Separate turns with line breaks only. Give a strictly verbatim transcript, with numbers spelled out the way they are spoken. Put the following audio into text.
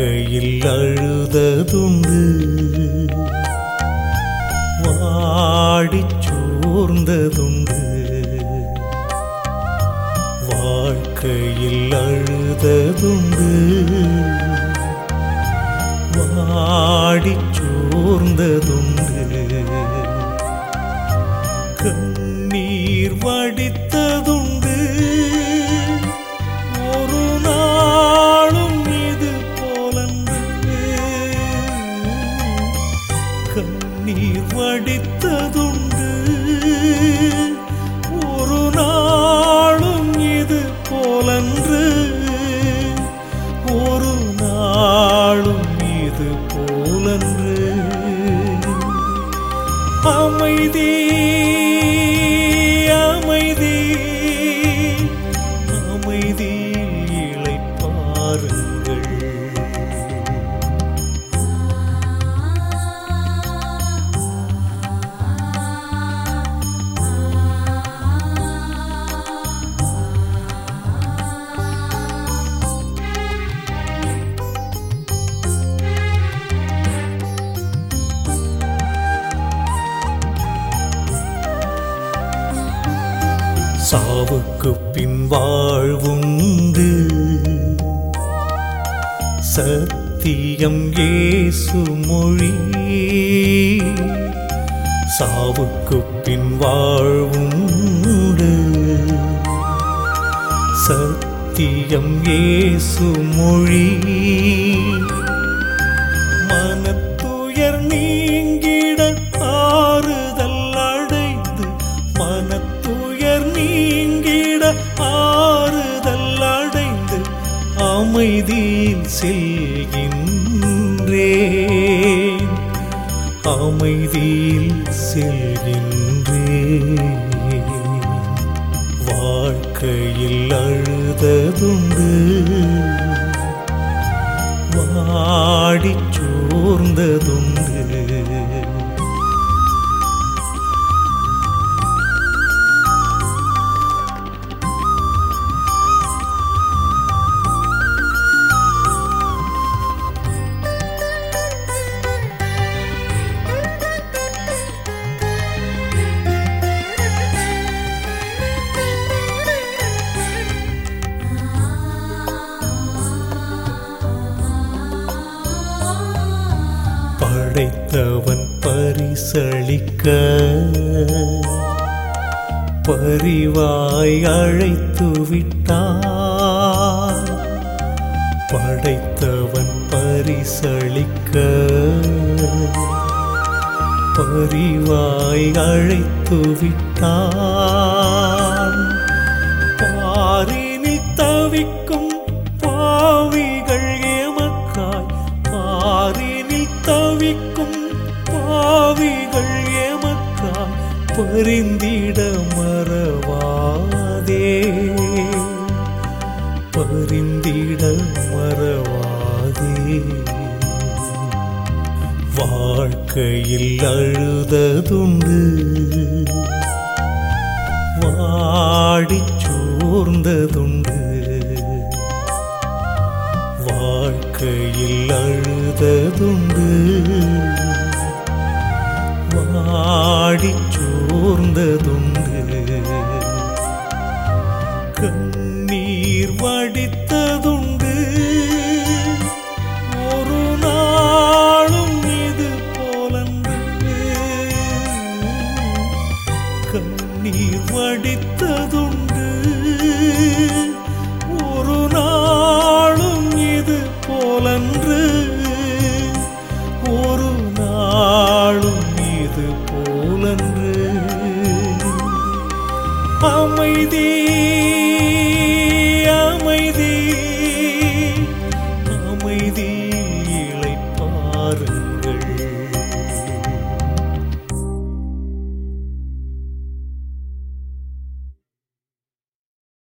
வாழ்க்கையில் அழுததுண்டு, வாடிச் சோர்ந்ததுண்டு. வாழ்க்கையில் அழுததுண்டு, வாடிச் சோர்ந்ததுண்டு. கண்ணீர் வடித்ததுண்டு, ஒரு நாளும் இது போலன்று. கண்ணீர் வடித்ததுண்டு, ஒரு நாளும் இது போலன்று. ஒரு நாளும் இது போலன்று. அமைதி அமைதி அமைதியில் இளைப்பாறுங்கள். சாவுக்கு பின் வாழ்வுண்டு, சத்தியம் இயேசு மொழி. சாவுக்கு பின் வாழ்வுண்டு, சத்தியம் இயேசு மொழி. மனத்துயர் நீங்கிட ஆறுதல் அடைந்து, மனத்துயர் நீங்கிட ஆறுதல் அடைந்து, அமைதியில் செல்கின்றேன், அமைதியில் செல்கின்றேன். வாழ்க்கையில் அழுததுண்டு, வாடிச் சோர்ந்ததுண்டு. படைத்தவன் பரிசளிக்க பரிவாய் அழைத்து விட்டான். படைத்தவன் பரிசளிக்க பரிவாய் அழைத்து விட்டான். பாரினில் தவிக்கும் பாவிகள் எமக்காய், பாரினில் தவிக்கும் பாவிகள் எமக்காய் பரிந்திட மறவாதே, பரிந்திட மறவாதே. வாழ்க்கையில் அழுததுண்டு, வாடிச் சோர்ந்ததுண்டு. வாழ்க்கையில் அழுததுண்டு, வாடிச் சோர்ந்ததுண்டு. கண்ணீர் வடித்ததுண்டு, ஒரு நாளும் இது போலன்று. கண்ணீர் வடித்ததுண்டு, ஒரு நாளும் இது போலன்று. ஒரு நாளும் இது போலன்று. அமைதி அமைதி அமைதியில் இளைப்பாறுங்கள்.